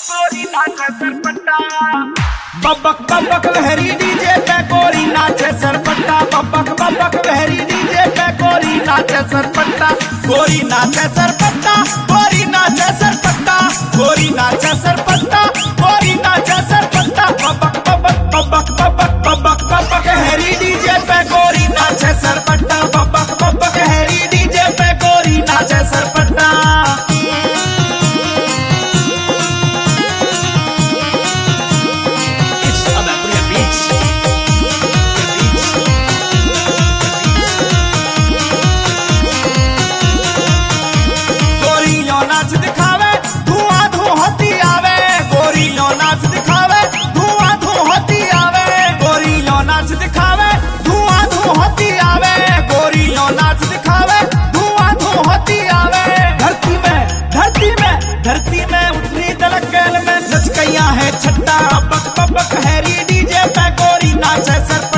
गोरी नाचे सरपट्टा। बब्बक बब्बक लहरी डीजे पे गोरी नाचे सरपट्टा। बब्बक बब्बक लहरी डीजे पे गोरी नाचे सरपट्टा। गोरी नाचे सरपट्टा, गोरी नाचे सरपट्टा, गोरी नाचे सरपट्टा, गोरी नाचे सरपट्टा। बब्बक बब्बक बब्बक बब्बक बब्बक बब्बक लहरी डीजे पे गोरी नाचे सरपट्टा। बब्बक बब्बक लहरी डीजे पे गोरी नाचे सरपट्टा। नाच दिखावे धुआं धुआं होती आवे, गोरी लो नाच दिखावे धुआं धुआं होती आवे, गोरी लो नाच दिखावे धुआं धुआं होती आवे, गोरी लो नाच दिखावे धुआं धुआं होती आवे। धरती में उतरी दलकल में नच गया है छट्टा। बक बक हैरी डीजे पे गोरी नाचे सरपट्टा।